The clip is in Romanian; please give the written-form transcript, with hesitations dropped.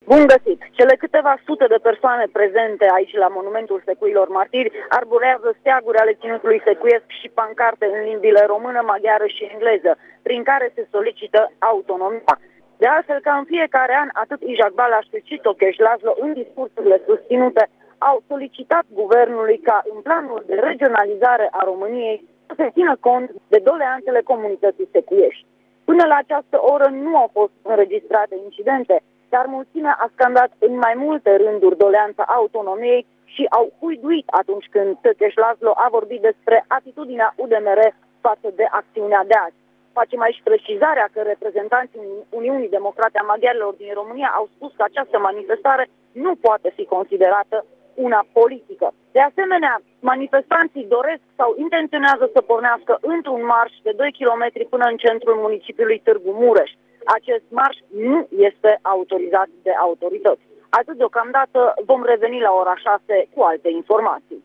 Bun găsit! Cele câteva sute de persoane prezente aici la Monumentul Secuilor Martiri arborează steaguri ale ținutului secuiesc și pancarte în limbile română, maghiară și engleză, prin care se solicită autonomia. De altfel, ca în fiecare an, atât Isaac Balas cât și Tokes Laszlo, în discursurile susținute, au solicitat guvernului ca în planul de regionalizare a României să se țină cont de doleanțele comunității secuiești. Până la această oră nu au fost înregistrate incidente, dar mulțimea a scandat în mai multe rânduri doleanța autonomiei și au huiduit atunci când Tokes Laszlo a vorbit despre atitudinea UDMR față de acțiunea de azi. Facem aici precizarea că reprezentanții Uniunii Democrate a Maghiarilor din România au spus că această manifestare nu poate fi considerată una politică. De asemenea, manifestanții doresc sau intenționează să pornească într-un marș de 2 km până în centrul municipiului Târgu Mureș. Acest marș nu este autorizat de autorități. Atât deocamdată, vom reveni la ora 6 cu alte informații.